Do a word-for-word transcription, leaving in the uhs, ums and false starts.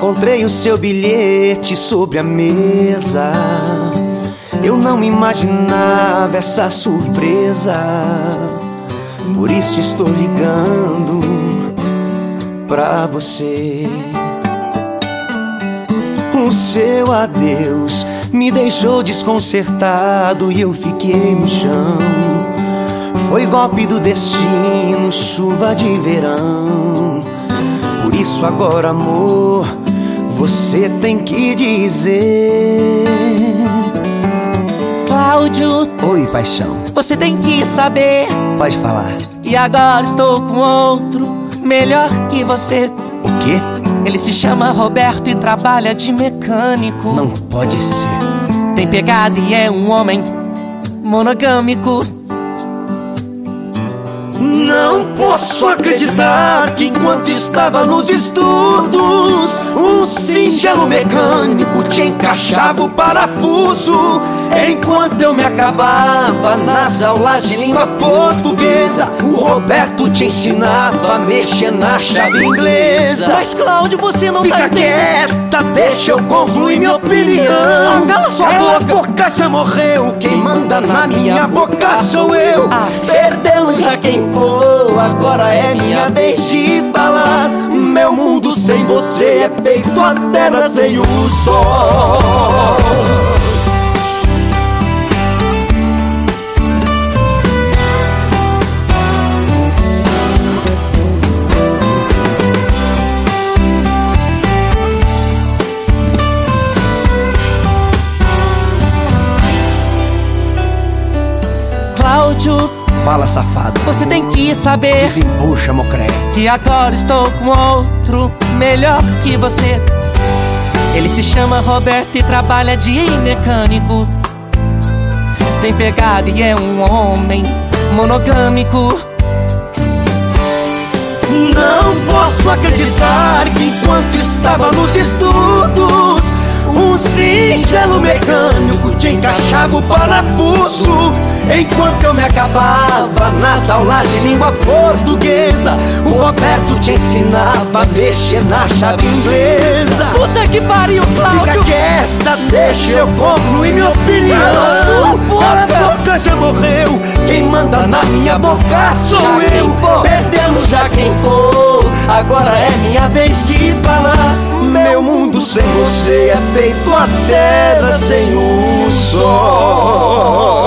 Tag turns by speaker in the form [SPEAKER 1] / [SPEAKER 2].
[SPEAKER 1] Encontrei o seu bilhete sobre a mesa. Eu não imaginava essa surpresa. Por isso estou ligando pra você. O seu adeus me deixou desconcertado e eu fiquei no chão. Foi golpe do destino, chuva de verão. Por isso agora, amor, você tem que dizer:
[SPEAKER 2] Cláudio,
[SPEAKER 1] oi, paixão.
[SPEAKER 2] você tem que saber.
[SPEAKER 1] Pode falar.
[SPEAKER 2] E agora estou com outro melhor que você.
[SPEAKER 1] O quê?
[SPEAKER 2] Ele se chama Roberto e trabalha de mecânico.
[SPEAKER 1] Não pode ser.
[SPEAKER 2] Tem pegada e é um homem monogâmico.
[SPEAKER 1] Não posso acreditar que enquanto estava nos estudos, um singelo mecânico te encaixava o parafuso. Enquanto eu me acabava nas aulas de língua portuguesa, o Roberto te ensinava a mexer na chave inglesa.
[SPEAKER 2] Mas Cláudio, você não
[SPEAKER 1] Fica
[SPEAKER 2] tá entendendo.
[SPEAKER 1] quieta, deixa eu concluir minha opinião.
[SPEAKER 2] Cala sua
[SPEAKER 1] Cala
[SPEAKER 2] boca.
[SPEAKER 1] a boca, já morreu. Quem manda na minha boca sou eu.
[SPEAKER 2] Ah.
[SPEAKER 1] Perdeu já quem pô, agora é minha vez de falar. Meu mundo sem você é feito a terra sem o sol.
[SPEAKER 2] Cláudio,
[SPEAKER 1] Fala, safado.
[SPEAKER 2] você tem que saber
[SPEAKER 1] Desembucha, mocré.
[SPEAKER 2] que agora estou com outro melhor que você. Ele se chama Roberto e trabalha de mecânico. Tem pegada e é um homem monogâmico.
[SPEAKER 1] Não posso acreditar que enquanto estava nos estudos, um singelo mecânico te encaixava o parafuso. Enquanto eu me acabava nas aulas de língua portuguesa, o Roberto te ensinava a mexer na chave inglesa.
[SPEAKER 2] Puta que pariu,
[SPEAKER 1] Fica
[SPEAKER 2] Cláudio!
[SPEAKER 1] quieta, deixa eu concluir minha opinião.
[SPEAKER 2] Cala sua boca.
[SPEAKER 1] Cala a boca, já morreu. Quem manda na minha boca sou
[SPEAKER 2] Já
[SPEAKER 1] eu.
[SPEAKER 2] quem pô.
[SPEAKER 1] Perdemos já quem pô. Agora é minha vez de falar. Meu mundo sem você é feito a terra sem o sol.